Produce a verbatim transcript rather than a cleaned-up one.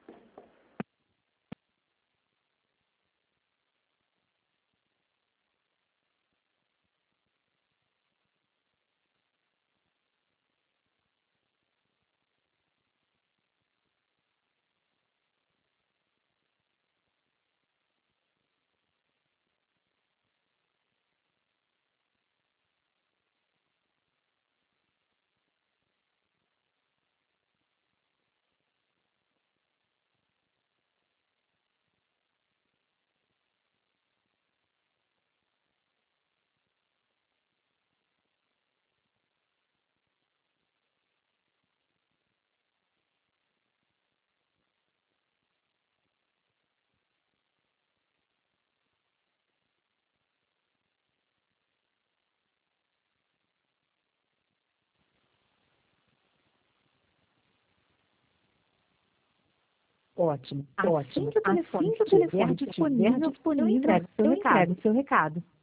Ótimo, Assim ótimo. que o telefone Assim que o estiver telefone estiver disponível, eu disponível, entrego o seu eu entrego recado. o seu recado.